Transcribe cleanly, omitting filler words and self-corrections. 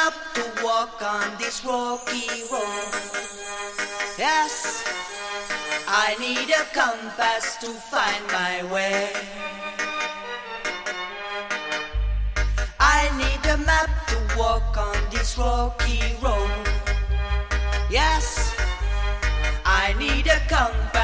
map to walk on this rocky road. Yes, I need a compass to find my way. I need a map to walk on this rocky road. Yes, I need a compass